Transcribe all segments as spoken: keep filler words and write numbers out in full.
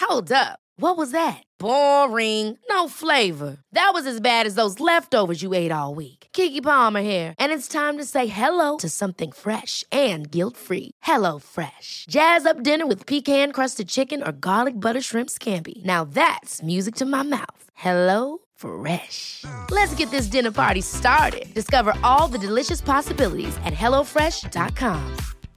Hold up. What was that? Boring. No flavor. That was as bad as those leftovers you ate all week. Keke Palmer here, and it's time to say hello to something fresh and guilt-free. Hello Fresh. Jazz up dinner with pecan-crusted chicken or garlic butter shrimp scampi. Now that's music to my mouth. Hello Fresh. Let's get this dinner party started. Discover all the delicious possibilities at hello fresh dot com.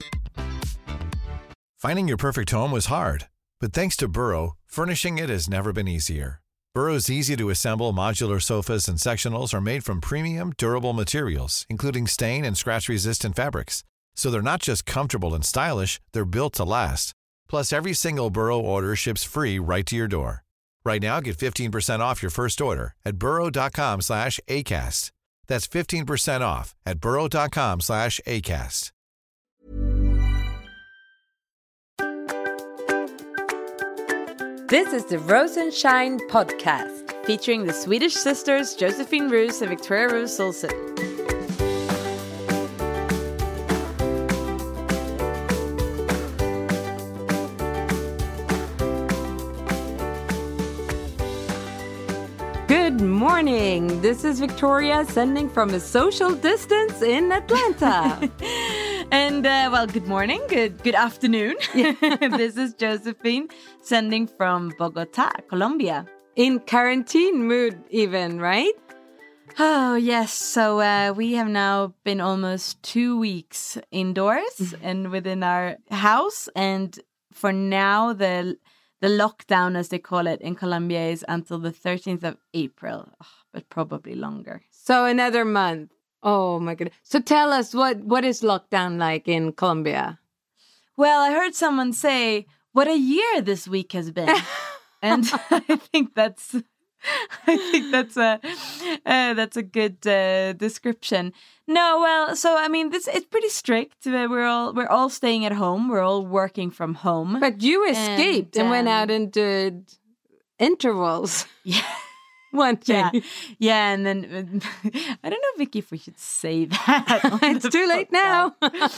Finding your perfect home was hard, but thanks to Burrow, furnishing it has never been easier. Burrow's easy-to-assemble modular sofas and sectionals are made from premium, durable materials, including stain and scratch-resistant fabrics. So they're not just comfortable and stylish, they're built to last. Plus, every single Burrow order ships free right to your door. Right now, get fifteen percent off your first order at burrow.com slash ACAST. That's fifteen percent off at burrow.com slash ACAST. This is the Rose and Shine podcast, featuring the Swedish sisters Josephine Roos and Victoria Roos Olsen. Good morning. This is Victoria sending from a social distance in Atlanta. And, uh, well, good morning, good good afternoon. This is Josephine sending from Bogota, Colombia. In quarantine mood even, right? Oh, yes. So uh, we have now been almost two weeks indoors mm-hmm. and within our house. And for now, the the lockdown, as they call it in Colombia, is until the thirteenth of April, oh, but probably longer. So another month. Oh, my goodness. So tell us, what, what is lockdown like in Colombia? Well, I heard someone say, what a year this week has been. And I think that's I think that's a uh, that's a good uh, description. No, well, so I mean, this it's pretty strict. We're all we're all staying at home. We're all working from home. But you escaped and, and um, went out and did intervals. Yeah. One thing. Yeah. yeah, and then I don't know, Vicky, if we should say that. It's too late now.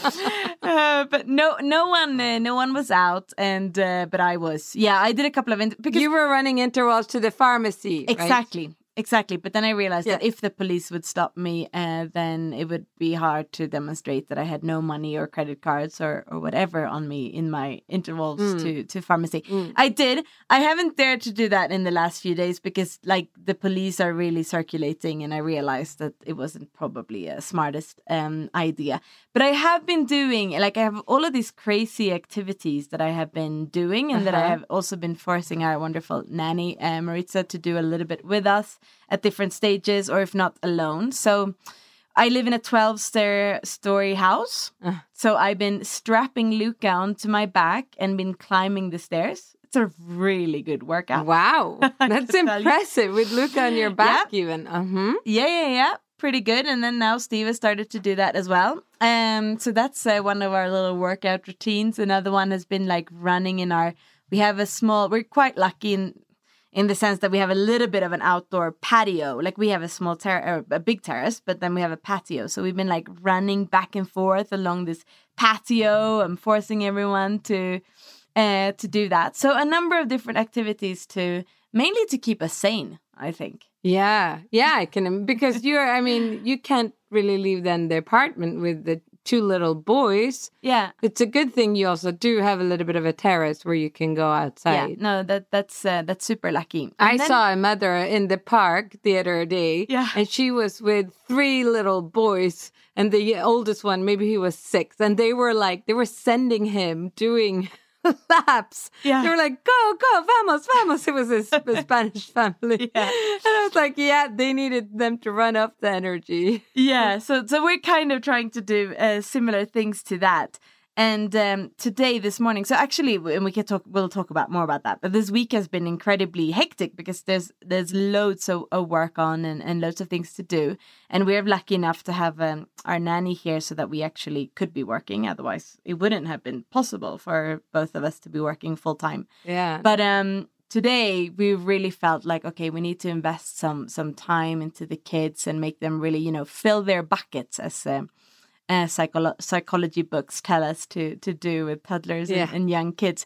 uh, but no, no one, uh, no one was out, and uh, but I was. Yeah, I did a couple of inter- because you were running intervals to the pharmacy. Exactly. Right? Exactly. But then I realized yeah. that if the police would stop me, uh, then it would be hard to demonstrate that I had no money or credit cards or, or whatever on me in my intervals mm. to, to pharmacy. Mm. I did. I haven't dared to do that in the last few days because like the police are really circulating and I realized that it wasn't probably a smartest um, idea. But I have been doing, like I have all of these crazy activities that I have been doing and uh-huh. that I have also been forcing our wonderful nanny, uh, Maritza, to do a little bit with us at different stages, or if not alone. So I live in a twelve-story house. Uh. So I've been strapping Luca onto my back and been climbing the stairs. It's a really good workout. Wow. That's impressive with Luca on your back yeah. even. Uh-huh. Yeah, yeah, yeah. Pretty good. And then now Steve has started to do that as well. Um, so that's uh, one of our little workout routines. Another one has been like running in our, we have a small, we're quite lucky in in the sense that we have a little bit of an outdoor patio. Like we have a small terrace, a big terrace, but then we have a patio. So we've been like running back and forth along this patio and forcing everyone to uh, to do that. So a number of different activities to mainly to keep us sane, I think. Yeah, yeah, I can, because you're, I mean, you can't really leave then the apartment with the two little boys. Yeah. It's a good thing you also do have a little bit of a terrace where you can go outside. Yeah, no, that that's uh, that's super lucky. And I then... saw a mother in the park the other day. Yeah. And she was with three little boys. And the oldest one, maybe he was six. And they were like, they were sending him doing laps. Yeah. They were like, go, go, vamos, vamos. It was a, a Spanish family. Yeah. And I was like, yeah, they needed them to run off the energy. Yeah. So so we're kind of trying to do uh, similar things to that. And um, today, this morning, so actually, and we can talk, we'll talk about more about that. But this week has been incredibly hectic because there's there's loads of, of work on and, and loads of things to do. And we're lucky enough to have um, our nanny here so that we actually could be working. Otherwise, it wouldn't have been possible for both of us to be working full time. Yeah. But um, today, we really felt like, okay, we need to invest some some time into the kids and make them really, you know, fill their buckets as um, Uh, psycholo- psychology books tell us to to do with toddlers yeah. and, and young kids.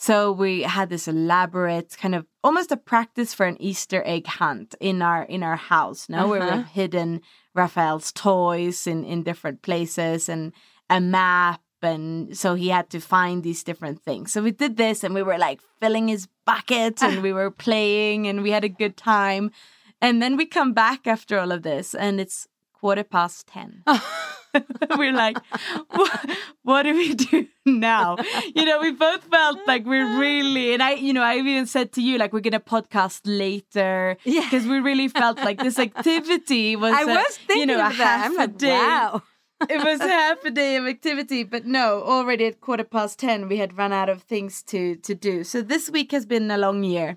So we had this elaborate kind of almost a practice for an Easter egg hunt in our in our house, no? Uh-huh. Where we've hidden Raphael's toys in, in different places and a map. And so he had to find these different things. So we did this and we were like filling his bucket and we were playing and we had a good time. And then we come back after all of this and it's quarter past ten. We're like, what, what do we do now? You know, we both felt like we're really, and I, you know, I even said to you, like, we're going to podcast later. Yeah. Because we really felt like this activity was, I a, was thinking you know, a of that. half I'm a like, day. wow. It was half a day of activity, but no, already at quarter past ten, we had run out of things to, to do. So this week has been a long year.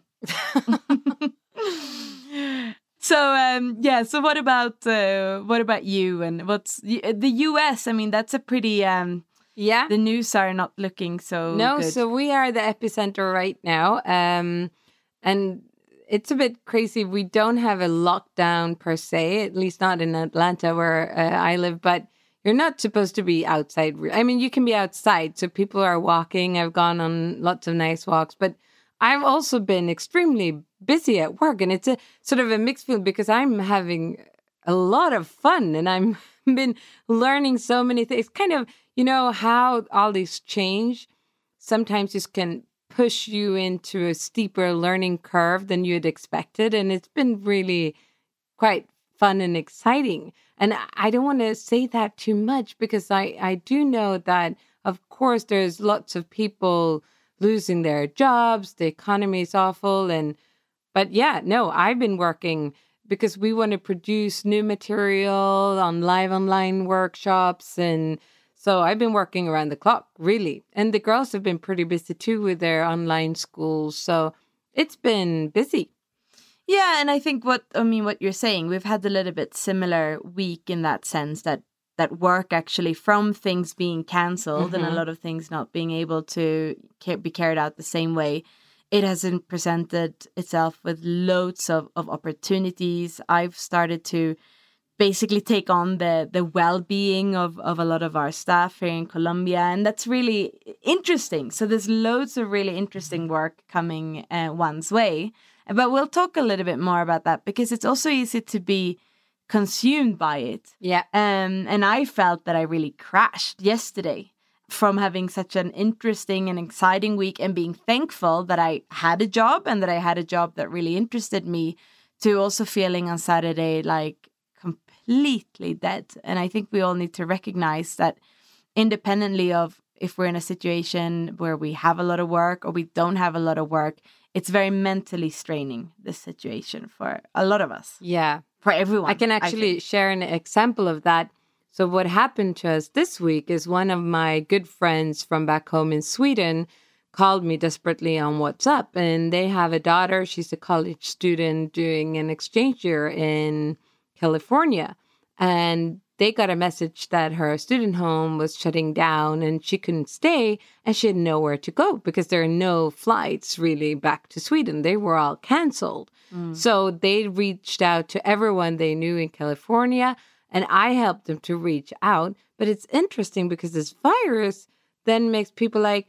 So um, yeah. So what about uh, what about you and what's the U S? I mean, that's a pretty um, yeah. The news are not looking so no. good. So we are the epicenter right now, um, and it's a bit crazy. We don't have a lockdown per se, at least not in Atlanta where uh, I live. But you're not supposed to be outside. I mean, you can be outside, so people are walking. I've gone on lots of nice walks, but I've also been extremely busy at work, and it's a sort of a mixed feeling because I'm having a lot of fun and I'm been learning so many things. Kind of, you know, how all these change sometimes just can push you into a steeper learning curve than you'd expected. And it's been really quite fun and exciting. And I don't want to say that too much because I, I do know that, of course, there's lots of people losing their jobs. The economy is awful. And but yeah, no, I've been working because we want to produce new material on live online workshops. And so I've been working around the clock, really. And the girls have been pretty busy too with their online schools. So it's been busy. Yeah, and I think what, I mean, what you're saying, we've had a little bit similar week in that sense that that work actually from things being cancelled mm-hmm. and a lot of things not being able to be carried out the same way. It hasn't presented itself with loads of, of opportunities. I've started to basically take on the, the well-being of, of a lot of our staff here in Colombia. And that's really interesting. So there's loads of really interesting work coming uh, one's way. But we'll talk a little bit more about that because it's also easy to be consumed by it. Yeah. Um, and I felt that I really crashed yesterday from having such an interesting and exciting week and being thankful that I had a job and that I had a job that really interested me, to also feeling on Saturday like completely dead. And I think we all need to recognize that independently of if we're in a situation where we have a lot of work or we don't have a lot of work, it's very mentally straining, this situation, for a lot of us. Yeah. For everyone. I can actually I share an example of that. So what happened to us this week is one of my good friends from back home in Sweden called me desperately on WhatsApp. And they have a daughter. She's a college student doing an exchange year in California. And they got a message that her student home was shutting down and she couldn't stay and she had nowhere to go because there are no flights really back to Sweden. They were all canceled. Mm. So they reached out to everyone they knew in California and I helped them to reach out. But it's interesting because this virus then makes people like,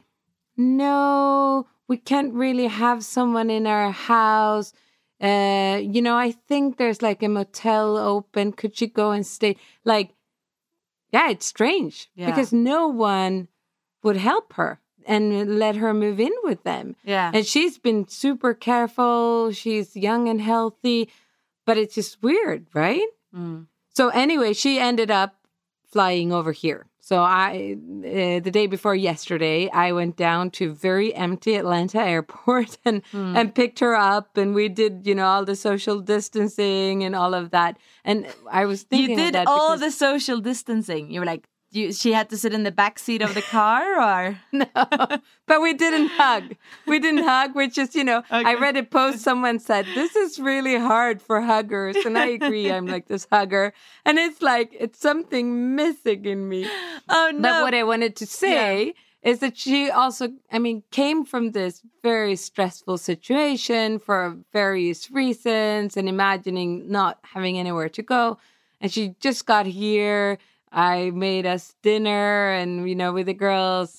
no, we can't really have someone in our house. Uh, you know, I think there's like a motel open. Could she go and stay? Like, yeah, it's strange yeah. because no one would help her and let her move in with them. Yeah. And she's been super careful. She's young and healthy, but it's just weird, right? Mm. So anyway, she ended up flying over here. So I, uh, the day before yesterday, I went down to very empty Atlanta airport and, mm. and picked her up. And we did, you know, all the social distancing and all of that. And I was thinking You did of that all because... the social distancing. You were like, you, she had to sit in the back seat of the car or? No, but we didn't hug. We didn't hug. We're just, you know, okay. I read a post. Someone said, this is really hard for huggers. And I agree. I'm like this hugger. And it's like, it's something missing in me. Oh, no. But what I wanted to say yeah. is that she also, I mean, came from this very stressful situation for various reasons and imagining not having anywhere to go. And she just got here. I made us dinner and, you know, with the girls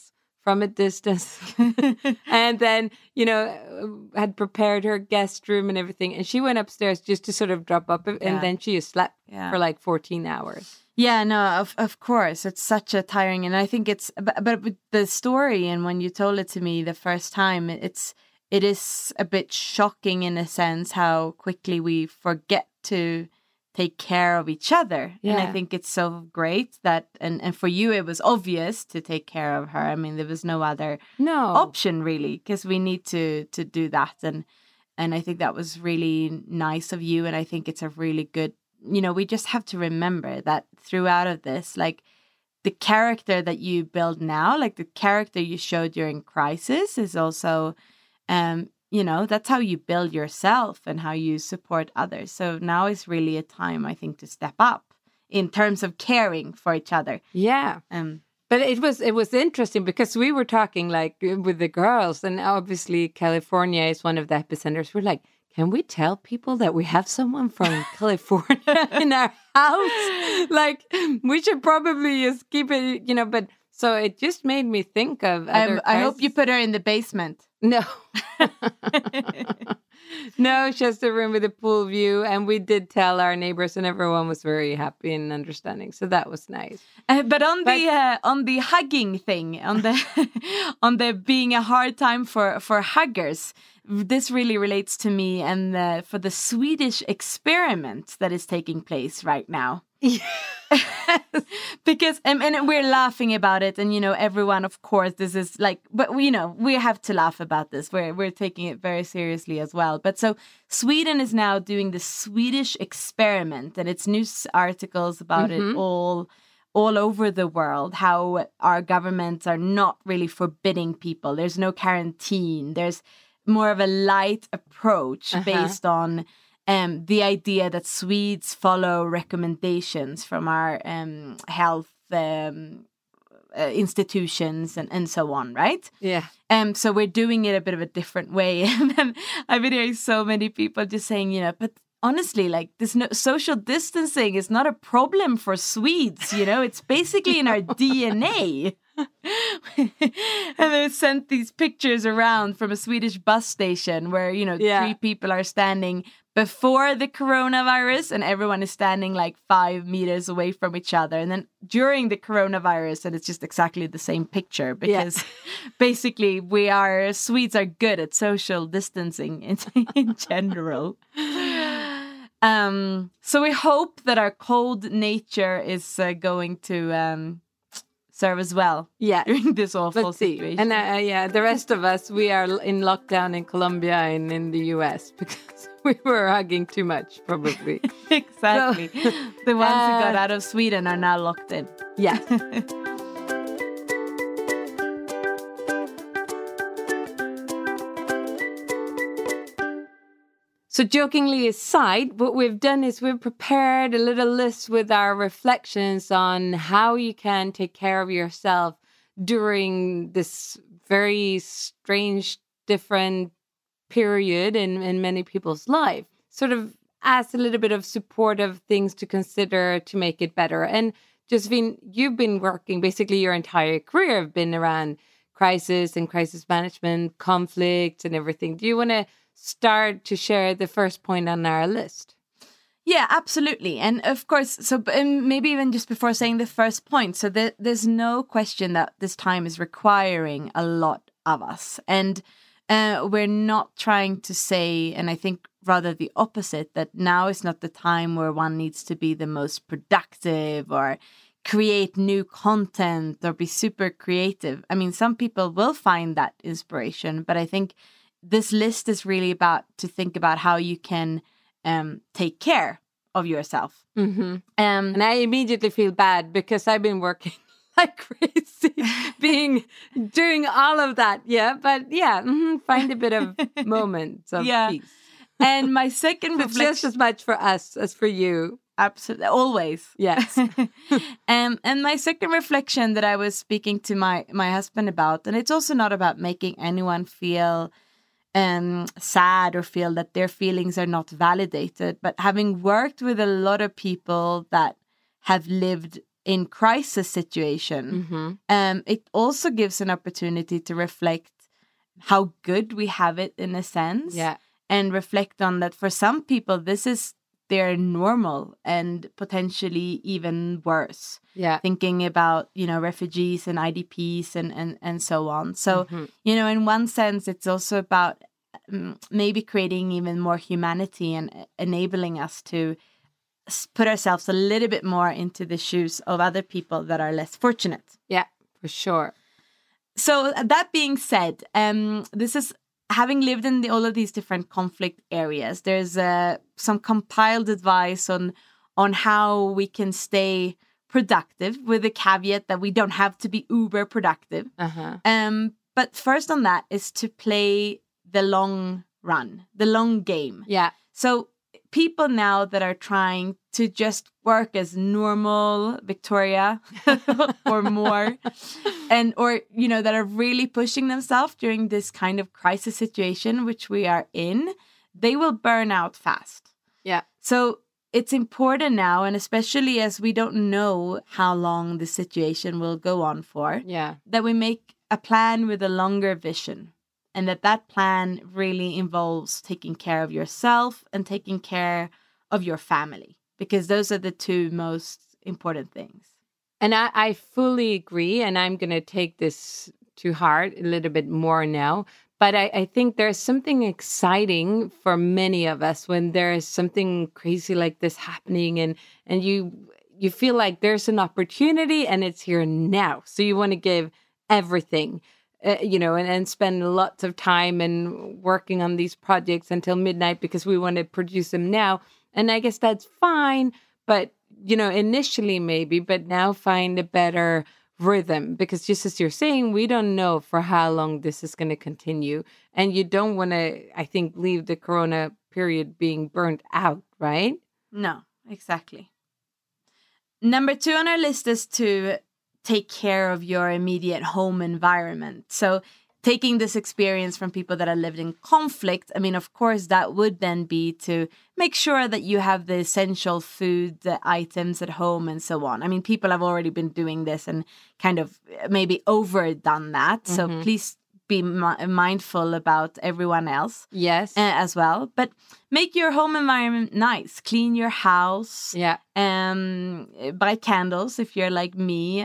from a distance. And then, you know, had prepared her guest room and everything. And she went upstairs just to sort of drop up. And Yeah. then she just slept Yeah. for like fourteen hours. Yeah, no, of of course. It's such a tiring, and I think it's, but, but with the story, and when you told it to me the first time, it's, it is a bit shocking in a sense how quickly we forget to take care of each other. And Yeah. I think it's so great that, and, and for you, it was obvious to take care of her. I mean, there was no other No. option really, because we need to to do that. And, and I think that was really nice of you. And I think it's a really good, you know, we just have to remember that throughout of this, like the character that you build now, like the character you showed during Crisis is also, um, you know, that's how you build yourself and how you support others. So now is really a time, I think, to step up in terms of caring for each other. Yeah. Um, But it was it was interesting because we were talking like with the girls, and obviously California is one of the epicenters. We're like, can we tell people that we have someone from California in our house? Like, we should probably just keep it, you know. But so it just made me think of other. um, I hope you put her in the basement. No. No, just a room with a pool view. And we did tell our neighbors, and everyone was very happy and understanding. So that was nice. Uh, but on But- the uh, on the hugging thing, on the on the being a hard time for for huggers, this really relates to me and uh, for the Swedish experiment that is taking place right now. Because and, and we're laughing about it, and you know, everyone, of course, this is like, but you know, we have to laugh about this. We're we're taking it very seriously as well. But so Sweden is now doing the Swedish experiment, and it's news articles about it all all over the world, how our governments are not really forbidding people. There's no quarantine. There's more of a light approach Uh-huh. based on um, the idea that Swedes follow recommendations from our um, health um, uh, institutions and, and so on, right? Yeah. Um, so we're doing it a bit of a different way. And then I've been hearing so many people just saying, you know, but honestly, like this no, social distancing is not a problem for Swedes, you know, it's basically in our D N A. And they sent these pictures around from a Swedish bus station where, you know, Yeah. three people are standing before the coronavirus and everyone is standing like five meters away from each other. And then during the coronavirus, and it's just exactly the same picture because basically we are, Swedes are good at social distancing in, in general. Um, so we hope that our cold nature is uh, going to um, serve us well Yeah. during this awful Let's see. situation. And uh, yeah, the rest of us, we are in lockdown in Colombia and in the U S because we were hugging too much, probably. Exactly. So, the ones who got uh, out of Sweden are now locked in. Yeah. So jokingly aside, what we've done is we've prepared a little list with our reflections on how you can take care of yourself during this very strange, different period in, in many people's life. Sort of as a little bit of supportive things to consider to make it better. And Josephine, you've been working basically your entire career have been around crisis and crisis management, conflict and everything. Do you want to start to share the first point on our list? Yeah, absolutely. And of course, so and maybe even just before saying the first point, so the, there's no question that this time is requiring a lot of us. And uh, we're not trying to say, and I think rather the opposite, that now is not the time where one needs to be the most productive or create new content or be super creative. I mean, some people will find that inspiration, but I think this list is really about to think about how you can um, take care of yourself. Mm-hmm. Um, And I immediately feel bad because I've been working like crazy, being doing all of that. Yeah, but yeah, mm-hmm, find a bit of moments of Yeah. peace. and my second It's just reflection, as much for us as for you. absolutely, always. Yes. um, and my second reflection that I was speaking to my my husband about, and it's also not about making anyone feel um sad or feel that their feelings are not validated, but having worked with a lot of people that have lived in crisis situation, Mm-hmm. um, it also gives an opportunity to reflect how good we have it in a sense. Yeah. And reflect on that for some people, this is their normal and potentially even worse. Yeah. Thinking about, you know, refugees and I D Ps and, and, and so on. So, Mhm. you know, in one sense, it's also about um, maybe creating even more humanity and enabling us to s- put ourselves a little bit more into the shoes of other people that are less fortunate. Yeah, for sure. So that being said, um, this is having lived in the, all of these different conflict areas. There's uh, some compiled advice on on how we can stay productive, with the caveat that we don't have to be uber productive. Uh-huh. Um, but first on that is to play the long run, the long game. Yeah. So people now that are trying to just work as normal Victoria or more, and or you know that are really pushing themselves during this kind of crisis situation which we are in, they will burn out fast. Yeah. So it's important now, and especially as we don't know how long the situation will go on for, Yeah. that we make a plan with a longer vision. And that that plan really involves taking care of yourself and taking care of your family, because those are the two most important things. And I, I fully agree. And I'm going to take this to heart a little bit more now. But I, I think there's something exciting for many of us when there's something crazy like this happening, and, and you you feel like there's an opportunity and it's here now. So you want to give everything. Uh, you know, and, and spend lots of time and working on these projects until midnight because we want to produce them now. And I guess that's fine, but, you know, initially maybe, but now find a better rhythm, because just as you're saying, we don't know for how long this is going to continue. And you don't want to, I think, leave the Corona period being burnt out, right? No, exactly. Number two on our list is to take care of your immediate home environment. So taking this experience from people that have lived in conflict, I mean, of course, that would then be to make sure that you have the essential food the items at home and so on. I mean, people have already been doing this and kind of maybe overdone that. So Mhm. please be mi- mindful about everyone else Yes. uh, as well. But make your home environment nice. Clean your house. Yeah. Um, buy candles if you're like me.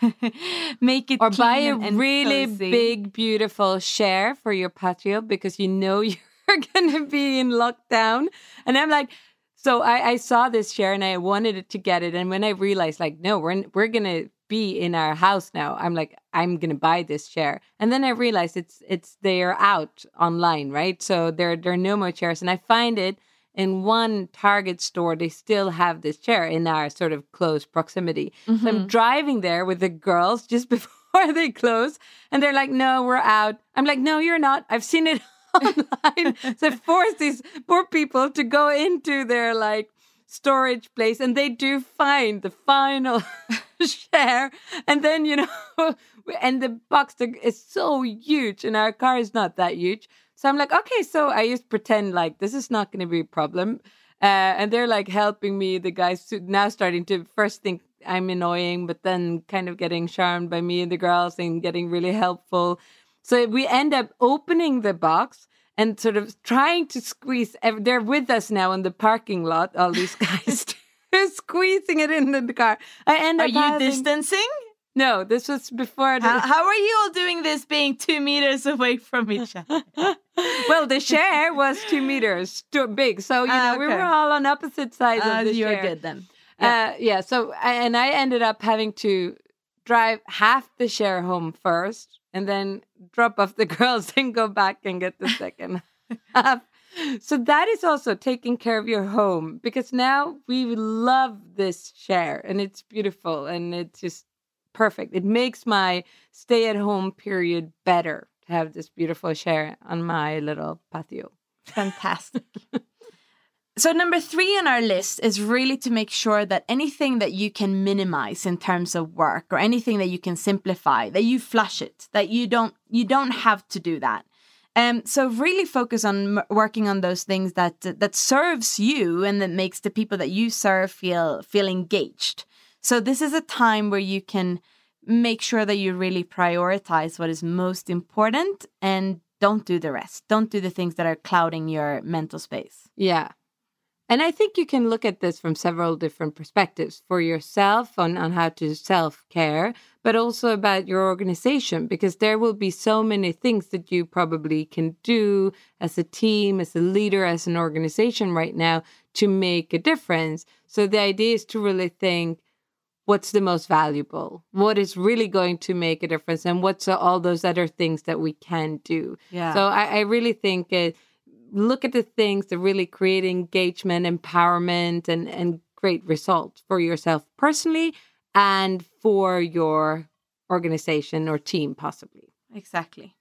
Make it Or clean buy a and, and really cozy. big, beautiful chair for your patio because you know you're going to be in lockdown. And I'm like, so I, I saw this chair and I wanted it to get it. And when I realized, like, no, we're we're going to be in our house now, I'm like, I'm going to buy this chair. And then I realized it's it's they're out online, right? So there, there are no more chairs. And I find it in one Target store, they still have this chair in our sort of close proximity. Mm-hmm. So I'm driving there with the girls just before they close. And they're like, no, we're out. I'm like, no, you're not. I've seen it online. So I force these poor people to go into their like storage place, and they do find the final share. And then, you know, and the box is so huge and our car is not that huge. So I'm like, okay, so I just pretend like this is not going to be a problem. Uh, and they're like helping me. The guys now starting to first think I'm annoying, but then kind of getting charmed by me and the girls and getting really helpful. So we end up opening the box and sort of trying to squeeze. They're with us now in the parking lot, all these guys, squeezing it into the car. I end Are up you having, distancing? No, this was before. The, How, how are you all doing this being two meters away from each other? well, the chair was two meters too big. So, you Ah, know, we okay. were all on opposite sides Uh, of the you're chair. good then. Yeah. Uh, yeah. So, and I ended up having to drive half the share home first and then drop off the girls and go back and get the second half. So that is also taking care of your home, because now we love this share and it's beautiful and it's just perfect. It makes my stay at home period better to have this beautiful share on my little patio. Fantastic. So number three on our list is really to make sure that anything that you can minimize in terms of work, or anything that you can simplify, that you flush it, that you don't you don't have to do that. Um, so really focus on m- working on those things that that serves you and that makes the people that you serve feel feel engaged. So this is a time where you can make sure that you really prioritize what is most important and don't do the rest. Don't do the things that are clouding your mental space. Yeah. And I think you can look at this from several different perspectives for yourself on, on how to self-care, but also about your organization, because there will be so many things that you probably can do as a team, as a leader, as an organization right now to make a difference. So the idea is to really think, what's the most valuable? What is really going to make a difference? And what's all those other things that we can do? Yeah. So I, I really think it, look at the things that really create engagement, empowerment, and, and great results for yourself personally and for your organization or team, possibly. Exactly.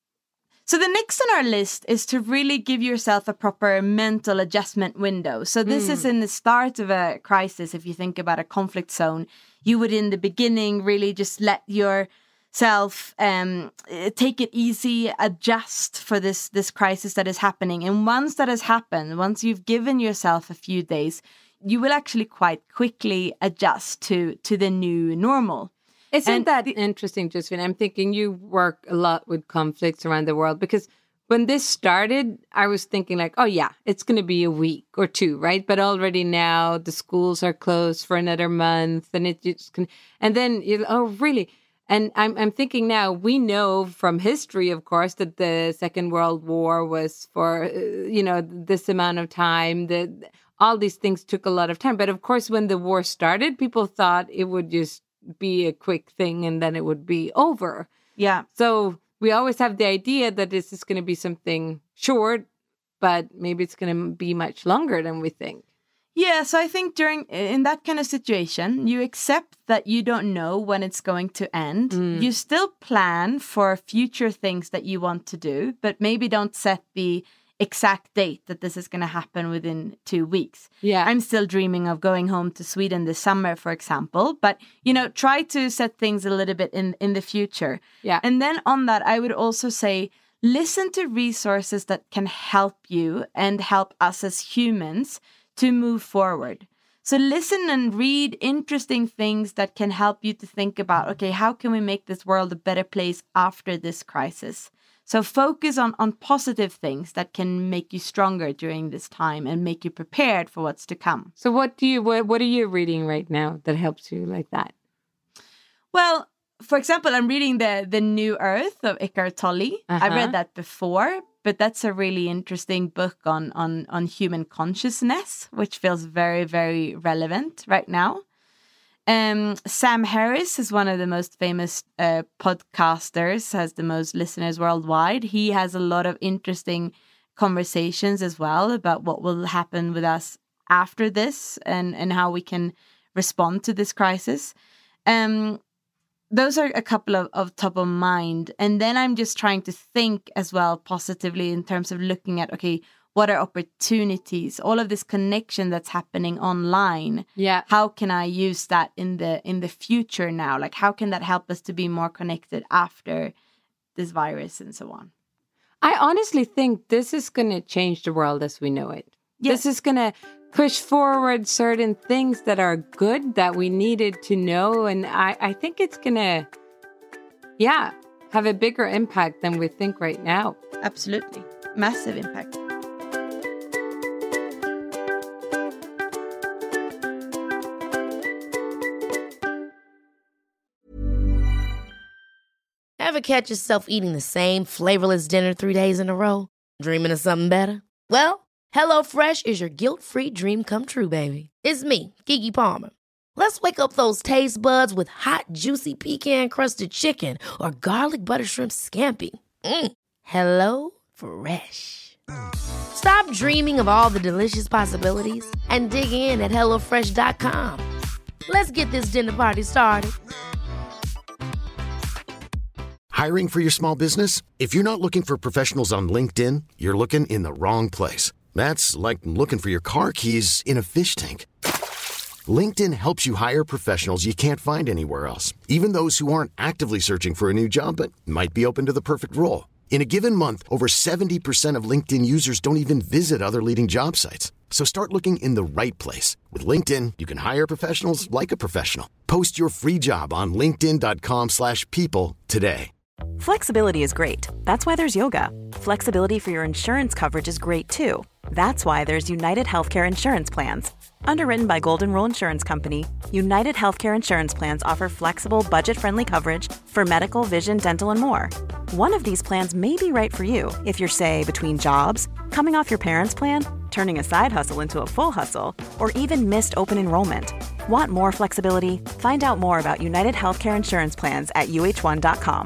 So the next on our list is to really give yourself a proper mental adjustment window. So this mm. is in the start of a crisis. If you think about a conflict zone, you would in the beginning really just let your self um take it easy, adjust for this this crisis that is happening. And once that has happened, once you've given yourself a few days, you will actually quite quickly adjust to to the new normal. Isn't and that the, interesting, Josephine? I'm thinking you work a lot with conflicts around the world, because when this started, I was thinking like, oh yeah, it's going to be a week or two, right? But already now the schools are closed for another month, and it just can, and then you oh really. And I'm I'm thinking now, we know from history, of course, that the Second World War was for, uh, you know, this amount of time, that all these things took a lot of time. But of course, when the war started, people thought it would just be a quick thing and then it would be over. Yeah. So we always have the idea that this is going to be something short, but maybe it's going to be much longer than we think. Yeah, so I think during in that kind of situation, you accept that you don't know when it's going to end. Mm. You still plan for future things that you want to do, but maybe don't set the exact date that this is going to happen within two weeks. Yeah. I'm still dreaming of going home to Sweden this summer, for example, but, you know, try to set things a little bit in, in the future. Yeah. And then on that, I would also say, listen to resources that can help you and help us as humans to move forward. So listen and read interesting things that can help you to think about, okay, how can we make this world a better place after this crisis? So focus on, on positive things that can make you stronger during this time and make you prepared for what's to come. So what do you what, what are you reading right now that helps you like that? Well, for example, I'm reading the the New Earth of Eckhart Tolle. Uh-huh. I read that before, but that's a really interesting book on, on, on human consciousness, which feels very, very relevant right now. Um, Sam Harris is one of the most famous uh, podcasters, has the most listeners worldwide. He has a lot of interesting conversations as well about what will happen with us after this and, and how we can respond to this crisis. Um, Those are a couple of, of top of mind. And then I'm just trying to think as well positively in terms of looking at, okay, what are opportunities? All of this connection that's happening online. Yeah. How can I use that in the in the future now? Like, how can that help us to be more connected after this virus and so on? I honestly think this is going to change the world as we know it. Yes. This is going to push forward certain things that are good that we needed to know. And I, I think it's going to, yeah, have a bigger impact than we think right now. Absolutely. Massive impact. Ever catch yourself eating the same flavorless dinner three days in a row? Dreaming of something better? Well, HelloFresh is your guilt-free dream come true, baby. It's me, Keke Palmer. Let's wake up those taste buds with hot, juicy pecan-crusted chicken or garlic butter shrimp scampi. Mm. Hello Fresh. Stop dreaming of all the delicious possibilities and dig in at hello fresh dot com. Let's get this dinner party started. Hiring for your small business? If you're not looking for professionals on LinkedIn, you're looking in the wrong place. That's like looking for your car keys in a fish tank. LinkedIn helps you hire professionals you can't find anywhere else, even those who aren't actively searching for a new job but might be open to the perfect role. In a given month, over seventy percent of LinkedIn users don't even visit other leading job sites. So start looking in the right place. With LinkedIn, you can hire professionals like a professional. Post your free job on linkedin dot com slash people today. Flexibility is great. That's why there's yoga. Flexibility for your insurance coverage is great too. That's why there's United Healthcare Insurance Plans. Underwritten by Golden Rule Insurance Company, United Healthcare Insurance Plans offer flexible, budget-friendly coverage for medical, vision, dental, and more. One of these plans may be right for you if you're, say, between jobs, coming off your parents' plan, turning a side hustle into a full hustle, or even missed open enrollment. Want more flexibility? Find out more about United Healthcare Insurance Plans at U H one dot com.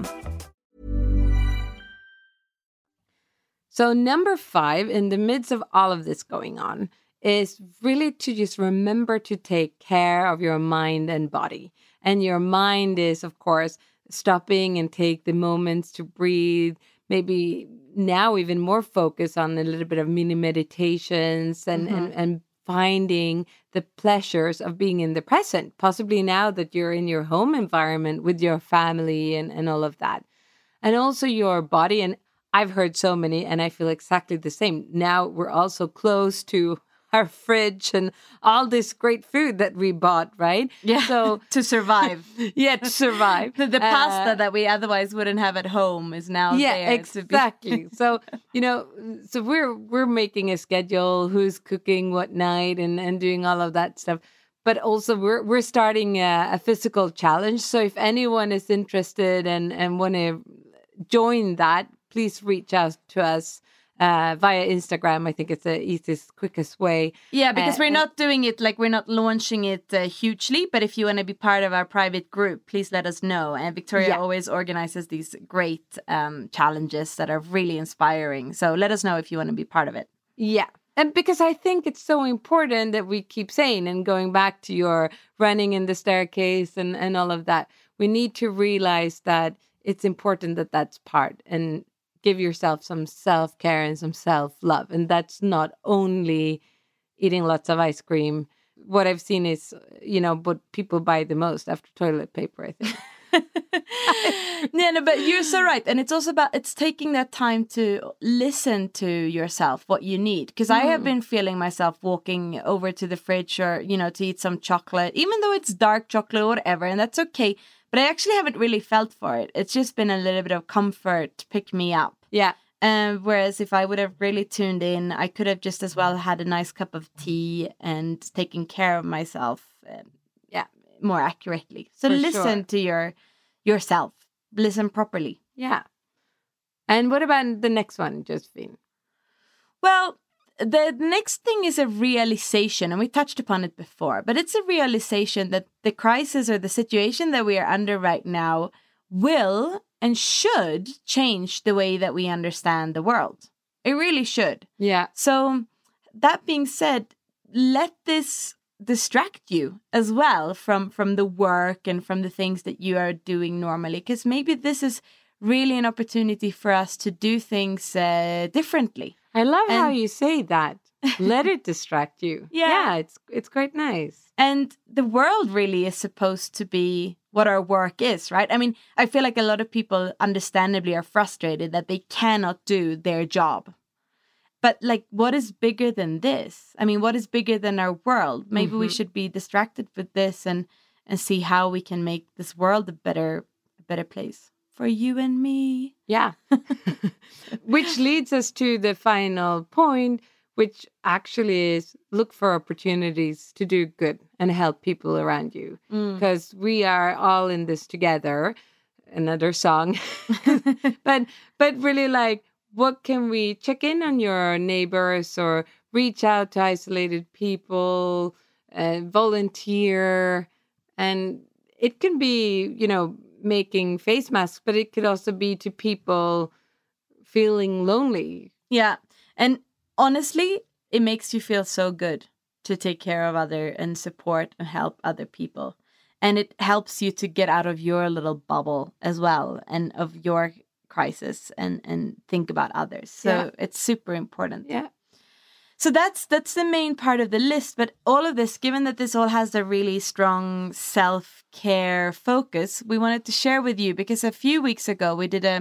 So number five, in the midst of all of this going on, is really to just remember to take care of your mind and body. And your mind is, of course, stopping and take the moments to breathe, maybe now even more focus on a little bit of mini meditations and, mm-hmm. and, and finding the pleasures of being in the present, possibly now that you're in your home environment with your family and, and all of that. And also your body. And I've heard so many, and I feel exactly the same. Now we're also close to our fridge and all this great food that we bought, right? Yeah, so to survive. yeah, to survive. the the uh, pasta that we otherwise wouldn't have at home is now yeah, there. exactly. To be... so, you know, so we're we're making a schedule, who's cooking what night and, and doing all of that stuff. But also we're we're starting a, a physical challenge. So if anyone is interested and, and want to join that, please reach out to us uh, via Instagram. I think it's the easiest, quickest way. Yeah, because uh, we're not doing it, like we're not launching it uh, hugely. But if you want to be part of our private group, please let us know. And Victoria yeah. always organizes these great um, challenges that are really inspiring. So let us know if you want to be part of it. Yeah. And because I think it's so important that we keep saying, and going back to your running in the staircase and, and all of that, we need to realize that it's important that that's part, and give yourself some self-care and some self-love. And that's not only eating lots of ice cream. What I've seen is, you know, what people buy the most after toilet paper, I think. Yeah, no, but you're so right. And it's also about, it's taking that time to listen to yourself, what you need. Because mm. I have been feeling myself walking over to the fridge or, you know, to eat some chocolate, even though it's dark chocolate or whatever, and that's okay. But I actually haven't really felt for it. It's just been a little bit of comfort, pick me up. Yeah. Um, whereas if I would have really tuned in, I could have just as well had a nice cup of tea and taken care of myself, um, yeah, more accurately. So for listen sure. to your yourself. Listen properly. Yeah. And what about the next one, Josephine? Well, the next thing is a realization, and we touched upon it before, but it's a realization that the crisis or the situation that we are under right now will and should change the way that we understand the world. It really should. Yeah. So that being said, let this distract you as well from, from the work and from the things that you are doing normally, because maybe this is really an opportunity for us to do things uh, differently. I love and, how you say that. Let it distract you. Yeah. Yeah, it's it's quite nice. And the world really is supposed to be what our work is, right? I mean, I feel like a lot of people understandably are frustrated that they cannot do their job. But like, what is bigger than this? I mean, what is bigger than our world? Maybe mm-hmm. we should be distracted with this and and see how we can make this world a better a better place for you and me. Yeah. Which leads us to the final point, which actually is look for opportunities to do good and help people around you. Because mm. we are all in this together. Another song. but but really, like, what can we check in on your neighbors or reach out to isolated people, uh, volunteer. And it can be, you know, making face masks, but it could also be to people feeling lonely. Yeah. And honestly, it makes you feel so good to take care of other and support and help other people. And it helps you to get out of your little bubble as well and of your crisis and, and think about others. So yeah. It's super important. Yeah. So that's that's the main part of the list. But all of this, given that this all has a really strong self-care focus, we wanted to share with you because a few weeks ago we did a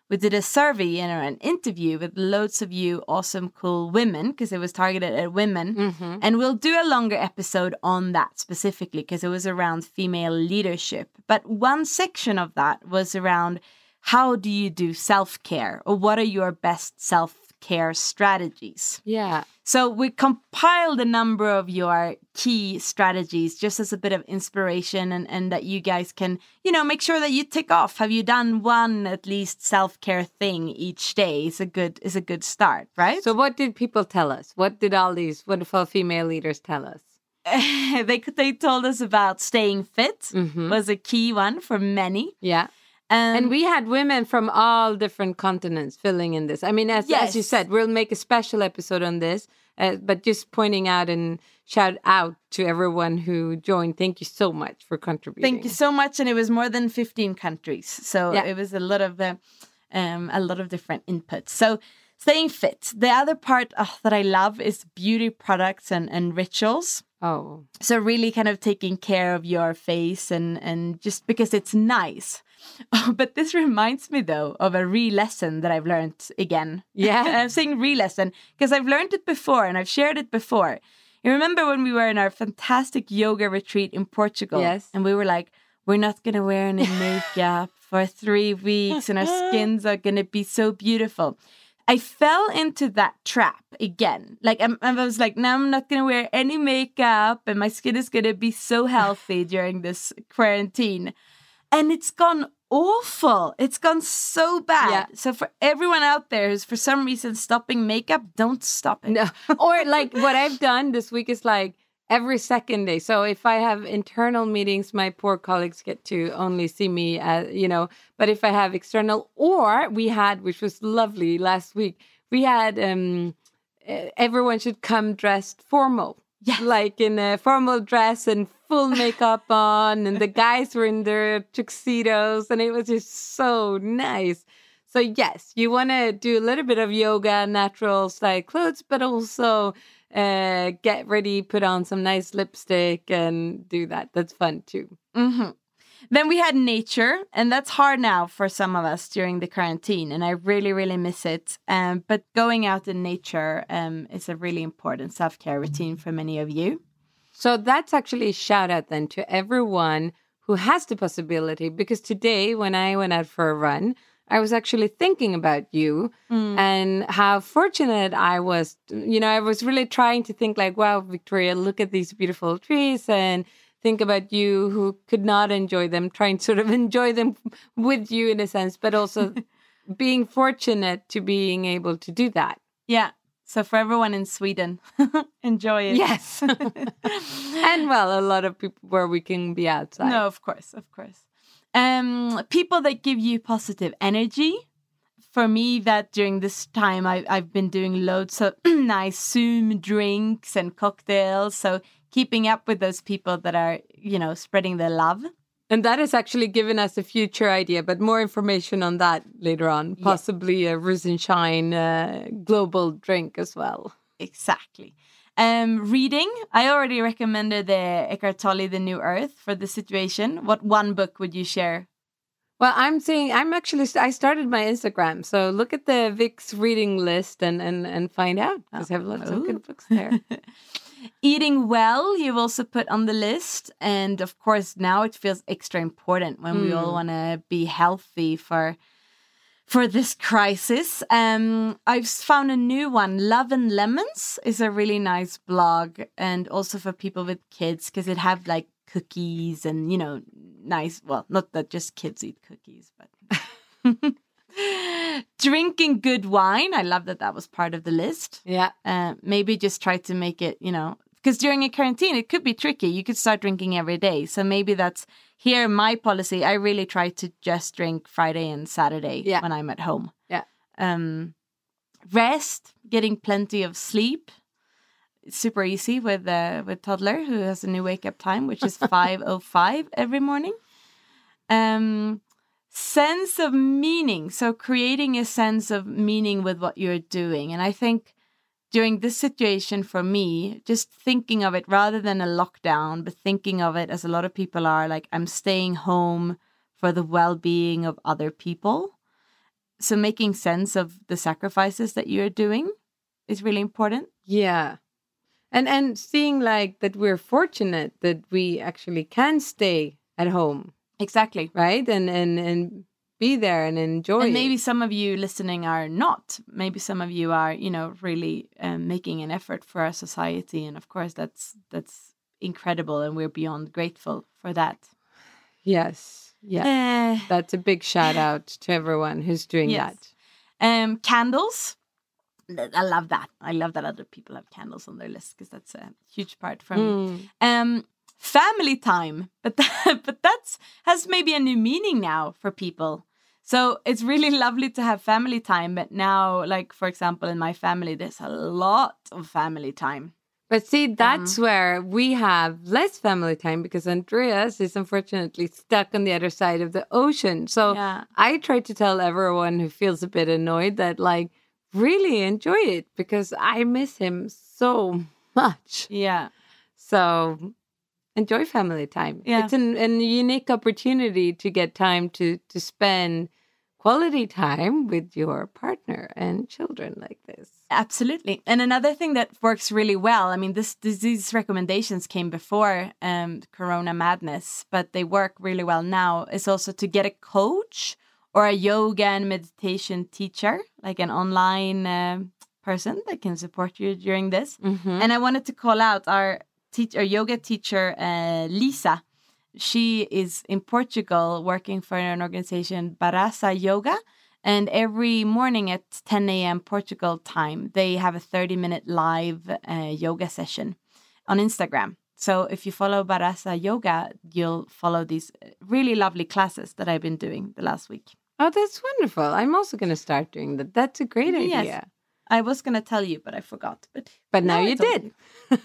we did a survey, you know, an interview with loads of you awesome, cool women, because it was targeted at women. Mm-hmm. And we'll do a longer episode on that specifically, because it was around female leadership. But one section of that was around how do you do self-care, or what are your best self-care strategies? Yeah. So we compiled a number of your key strategies just as a bit of inspiration, and, and that you guys can, you know, make sure that you tick off. Have you done one at least self-care thing each day is a good is a good start, right? So what did people tell us? What did all these wonderful female leaders tell us? they they told us about staying fit Mm-hmm. was a key one for many. Yeah. Um, And we had women from all different continents filling in this. I mean, as, as you Yes. said, we'll make a special episode on this, uh, but just pointing out and shout out to everyone who joined. Thank you so much for contributing. Thank you so much, and it was more than fifteen countries, so Yeah. it was a lot of uh, um, a lot of different inputs. So staying fit. The other part uh, that I love is beauty products and, and rituals. Oh, So really kind of taking care of your face and, and just because it's nice. Oh, but this reminds me, though, of a re-lesson that I've learned again. Yeah. I'm saying re-lesson because I've learned it before and I've shared it before. You remember when we were in our fantastic yoga retreat in Portugal? Yes. And we were like, we're not going to wear any makeup for three weeks and our skins are going to be so beautiful. I fell into that trap again. Like, I'm, I was like, no, I'm not going to wear any makeup and my skin is going to be so healthy during this quarantine. And it's gone awful. It's gone so bad. Yeah. So for everyone out there who's for some reason stopping makeup, don't stop it. no. Or like what I've done this week is like every second day. So if I have internal meetings, my poor colleagues get to only see me, uh, you know, but if I have external, or we had, which was lovely last week, we had um, uh, everyone should come dressed formal. Yes. Like in a formal dress and full makeup on, and the guys were in their tuxedos, and it was just so nice. So yes, you want to do a little bit of yoga, natural style clothes, but also uh, get ready, put on some nice lipstick, and do that. That's fun too. Mm-hmm. Then we had nature, and that's hard now for some of us during the quarantine, and I really, really miss it. Um, but going out in nature um, is a really important self-care routine for many of you. So that's actually a shout out then to everyone who has the possibility, because today when I went out for a run, I was actually thinking about you Mm. and how fortunate I was. You know, I was really trying to think like, wow, Victoria, look at these beautiful trees, and think about you who could not enjoy them, trying to sort of enjoy them with you in a sense, but also being fortunate to being able to do that. Yeah. So for everyone in Sweden, enjoy it. Yes. And well, a lot of people where we can be outside. No, of course, of course. Um, people that give you positive energy. For me, that during this time, I, I've been doing loads of nice Zoom drinks and cocktails. So keeping up with those people that are, you know, spreading their love. And that has actually given us a future idea, but more information on that later on. Possibly a Rosenshine uh, global drink as well. Exactly. Um, reading. I already recommended the Eckhart Tolle, The New Earth, for the situation. What one book would you share? Well, I'm saying I'm actually I started my Instagram, so look at the Vic's reading list and and and find out, because I have lots of good books there. Eating well, you've also put on the list, and of course now it feels extra important when we all want to be healthy for for this crisis. Um, I've found a new one. Love and Lemons is a really nice blog, and also for people with kids, because it have like cookies and, you know, nice, well, not that just kids eat cookies, but drinking good wine. I love that that was part of the list. Yeah. Uh, maybe just try to make it, you know, because during a quarantine, it could be tricky. You could start drinking every day. So maybe that's here, my policy. I really try to just drink Friday and Saturday Yeah. when I'm at home. Yeah. Um, rest, getting plenty of sleep. It's super easy with uh, with toddler who has a new wake up time, which is five oh five every morning. Um, sense of meaning. So creating a sense of meaning with what you're doing. And I think during this situation for me, just thinking of it rather than a lockdown, but thinking of it as a lot of people are, like, I'm staying home for the well-being of other people. so making sense of the sacrifices that you're doing is really important. Yeah. And and seeing like that we're fortunate that we actually can stay at home. Exactly. Right? And and and be there and enjoy And maybe it. some of you listening are not. Maybe some of you are, you know, really um, making an effort for our society. And of course, that's that's incredible. And we're beyond grateful for that. Yes. Yeah. Eh, That's a big shout out to everyone who's doing Yes. that. Um, candles. I love that. I love that other people have candles on their list because that's a huge part for me. Mm. Um, family time, but that, but that's has maybe a new meaning now for people. So it's really lovely to have family time. But now, like for example, in my family, there's a lot of family time. But see, that's where we have less family time because Andreas is unfortunately stuck on the other side of the ocean. So Yeah. I try to tell everyone who feels a bit annoyed that, like, really enjoy it because I miss him so much. Yeah. So enjoy family time. Yeah. It's an, an unique opportunity to get time to, to spend quality time with your partner and children like this. Absolutely. And another thing that works really well, I mean, this, this these recommendations came before um, Corona madness, but they work really well now, is also to get a coach or a yoga and meditation teacher, like an online uh, person that can support you during this. Mm-hmm. And I wanted to call out our, teach, our yoga teacher, uh, Lisa. She is in Portugal working for an organization, Barasa Yoga. And every morning at ten a.m. Portugal time, they have a thirty-minute live uh, yoga session on Instagram. So if you follow Barasa Yoga, you'll follow these really lovely classes that I've been doing the last week. Oh, that's wonderful. I'm also going to start doing that. That's a great idea. Yes. I was going to tell you, but I forgot. But But now I you told did.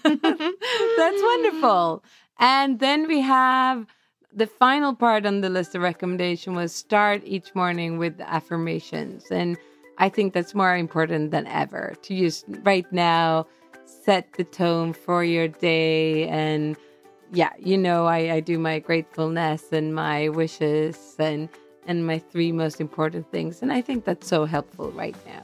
That's wonderful. And then we have the final part on the list of recommendation was start each morning with affirmations. And I think that's more important than ever to use right now, set the tone for your day. And yeah, you know, I, I do my gratefulness and my wishes and, and my three most important things. And I think that's so helpful right now.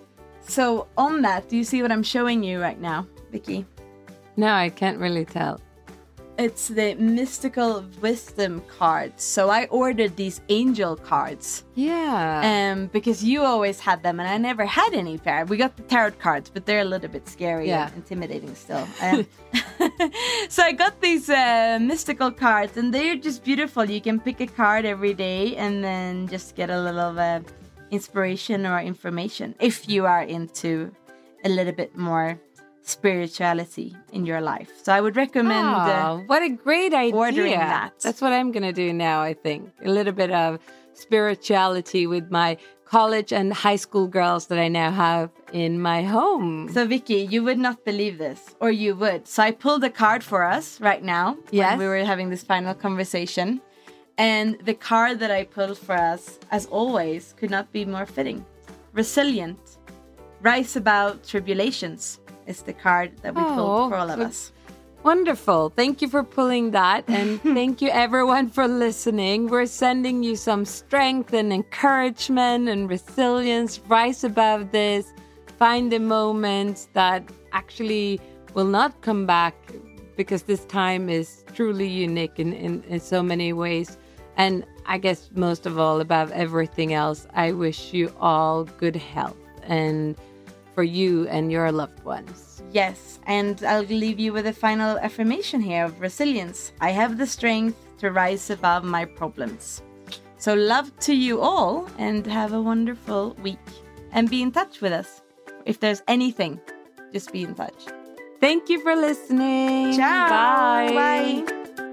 So on that, do you see what I'm showing you right now, Vicky? No, I can't really tell. It's the mystical wisdom cards. So I ordered these angel cards. Yeah. Um, because you always had them and I never had any pair. We got the tarot cards, but they're a little bit scary Yeah. and intimidating still. Um, so I got these uh, mystical cards and they're just beautiful. You can pick a card every day and then just get a little uh, inspiration or information if you are into a little bit more spirituality in your life. So I would recommend uh, Oh, what a great idea. ordering that. That's what I'm going to do now, I think. A little bit of spirituality with my college and high school girls that I now have in my home. So Vicky, you would not believe this, or you would. So I pulled a card for us right now Yes. when we were having this final conversation. And the card that I pulled for us, as always, could not be more fitting. Resilient. Rise above tribulations is the card that we Oh, pulled for all of so- us. Wonderful. Thank you for pulling that. And thank you, everyone, for listening. We're sending you some strength and encouragement and resilience. Rise above this. Find the moments that actually will not come back because this time is truly unique in, in, in so many ways. And I guess most of all, above everything else, I wish you all good health and for you and your loved ones. Yes, and I'll leave you with a final affirmation here of resilience. I have the strength to rise above my problems. So love to you all and have a wonderful week. And be in touch with us. If there's anything, just be in touch. Thank you for listening. Ciao. Bye. Bye.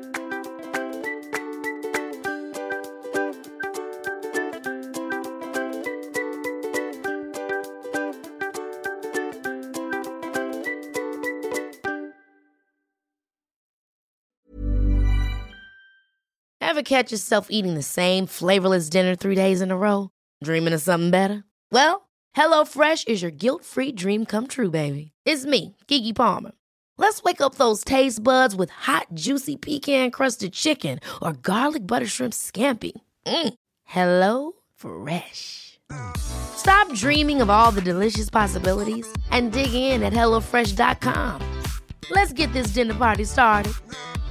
Ever catch yourself eating the same flavorless dinner three days in a row? Dreaming of something better? Well, HelloFresh is your guilt-free dream come true, baby. It's me, Keke Palmer. Let's wake up those taste buds with hot, juicy pecan-crusted chicken or garlic butter shrimp scampi. Mm. Hello Fresh. Stop dreaming of all the delicious possibilities and dig in at hello fresh dot com. Let's get this dinner party started.